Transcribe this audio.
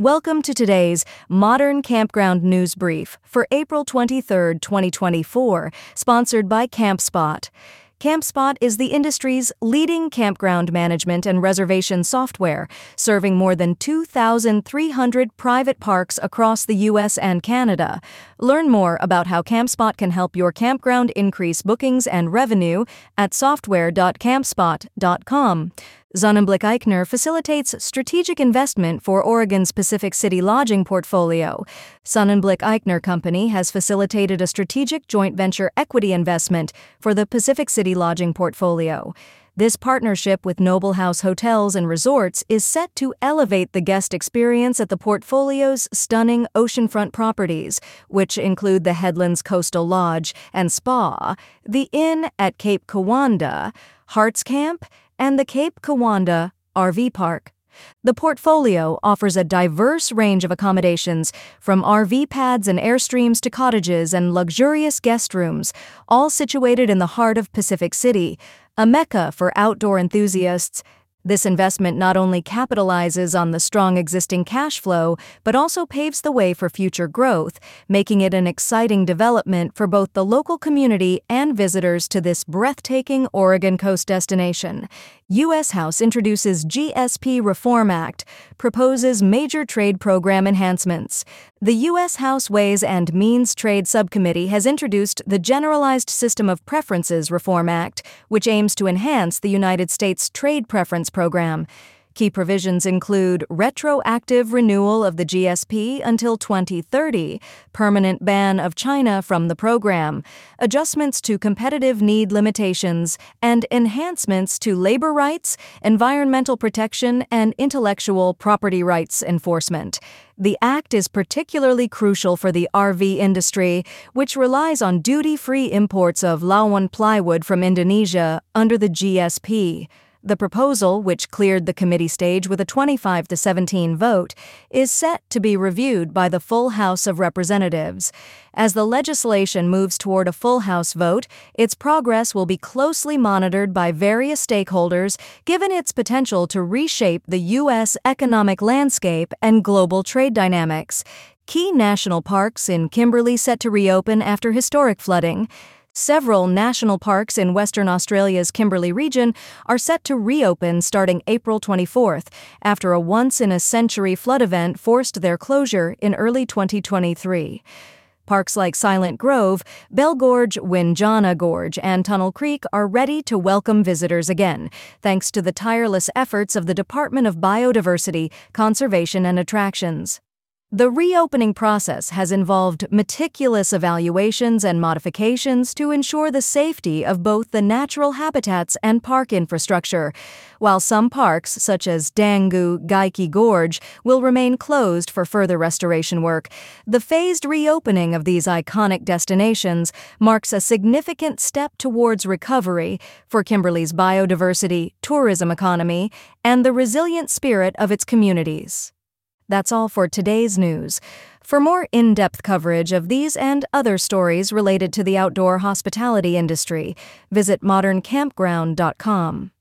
Welcome to today's Modern Campground News Brief for April 23, 2024, sponsored by CampSpot. CampSpot is the industry's leading campground management and reservation software, serving more than 2,300 private parks across the U.S. and Canada. Learn more about how CampSpot can help your campground increase bookings and revenue at software.campspot.com. Sonnenblick Eichner facilitates strategic investment for Oregon's Pacific City lodging portfolio. Sonnenblick Eichner Company has facilitated a strategic joint venture equity investment for the Pacific City lodging portfolio. This partnership with Noble House Hotels and Resorts is set to elevate the guest experience at the portfolio's stunning oceanfront properties, which include the Headlands Coastal Lodge and Spa, the Inn at Cape Kiwanda, Hearts Camp, and the Cape Kiwanda RV Park. The portfolio offers a diverse range of accommodations, from RV pads and airstreams to cottages and luxurious guest rooms, all situated in the heart of Pacific City, a mecca for outdoor enthusiasts. This investment not only capitalizes on the strong existing cash flow, but also paves the way for future growth, making it an exciting development for both the local community and visitors to this breathtaking Oregon coast destination. U.S. House introduces GSP Reform Act, proposes major trade program enhancements. The U.S. House Ways and Means Trade Subcommittee has introduced the Generalized System of Preferences Reform Act, which aims to enhance the United States Trade Preference Program. Key provisions include retroactive renewal of the GSP until 2030, permanent ban of China from the program, adjustments to competitive need limitations, and enhancements to labor rights, environmental protection, and intellectual property rights enforcement. The act is particularly crucial for the RV industry, which relies on duty-free imports of Lawan plywood from Indonesia under the GSP. The proposal, which cleared the committee stage with a 25-17 vote, is set to be reviewed by the full House of Representatives. As the legislation moves toward a full House vote, its progress will be closely monitored by various stakeholders, given its potential to reshape the U.S. economic landscape and global trade dynamics. Key national parks in Kimberley set to reopen after historic flooding. Several national parks in Western Australia's Kimberley region are set to reopen starting April 24th, after a once-in-a-century flood event forced their closure in early 2023. Parks like Silent Grove, Bell Gorge, Windjana Gorge, and Tunnel Creek are ready to welcome visitors again, thanks to the tireless efforts of the Department of Biodiversity, Conservation and Attractions. The reopening process has involved meticulous evaluations and modifications to ensure the safety of both the natural habitats and park infrastructure. While some parks, such as Dangu Geikie Gorge, will remain closed for further restoration work, the phased reopening of these iconic destinations marks a significant step towards recovery for Kimberley's biodiversity, tourism economy, and the resilient spirit of its communities. That's all for today's news. For more in-depth coverage of these and other stories related to the outdoor hospitality industry, visit moderncampground.com.